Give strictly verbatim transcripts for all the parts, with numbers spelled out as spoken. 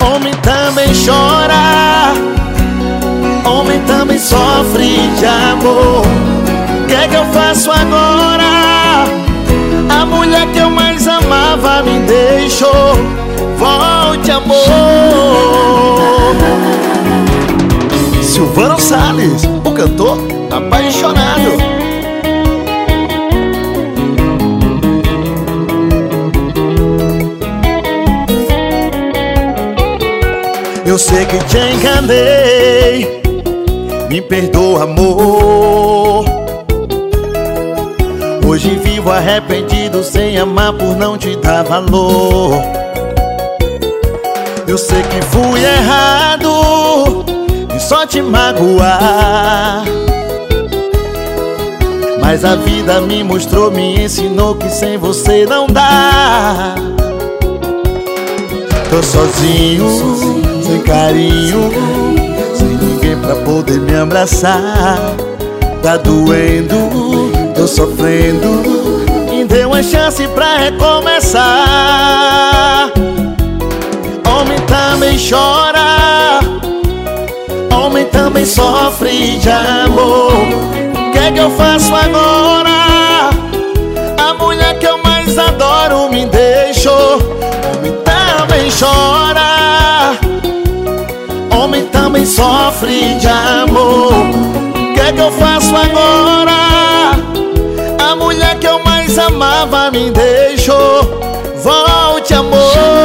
Homem também chora, homem também sofre de amor. O que é que eu faço agora? A mulher que eu mais amava me deixou. Volte, amor. Silvano Salles, o cantor apaixonado. Eu sei que te enganei, me perdoa, amor. Hoje vivo arrependido, sem amar por não te dar valor. Eu sei que fui errado e só te magoar, mas a vida me mostrou, me ensinou que sem você não dá. Tô sozinho, sem carinho, sem ninguém pra poder me abraçar. Tá doendo, tô sofrendo, me dê uma chance pra recomeçar. Homem também chora, homem também sofre de amor. O que é que eu faço agora? A mulher que eu mais adoro me deixou. Homem também chora, homem também sofre de amor. O que é que eu faço agora? A mulher que eu mais amava me deixou. Volte, amor.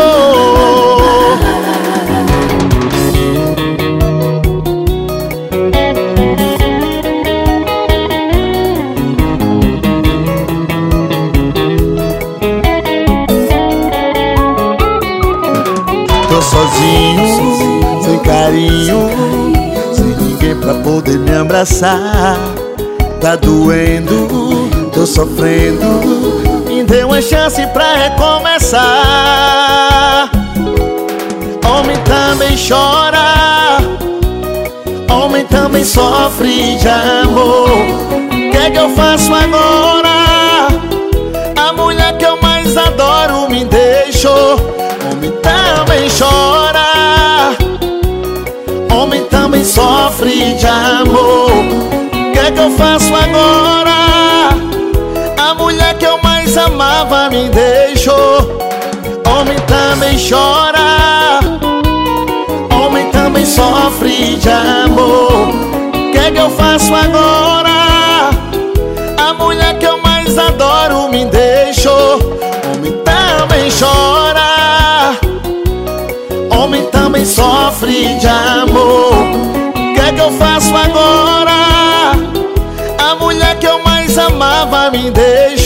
Tô sozinho, sem carinho, sem ninguém pra poder me abraçar. Tá doendo, tô sofrendo, me dê uma chance pra recomeçar. Homem também chora, homem também sofre de amor. O que é que eu faço agora? A mulher que eu mais adoro me deixou. Homem também chora, homem também sofre de amor. O que é que eu faço agora? A mulher que eu mais amava me deixou. Homem também chora, homem também sofre de amor. O que é que eu faço agora? A mulher que eu mais adoro me deixou. Homem também chora, homem também sofre de amor. O que é que eu faço agora? A mulher que eu mais amava me deixou.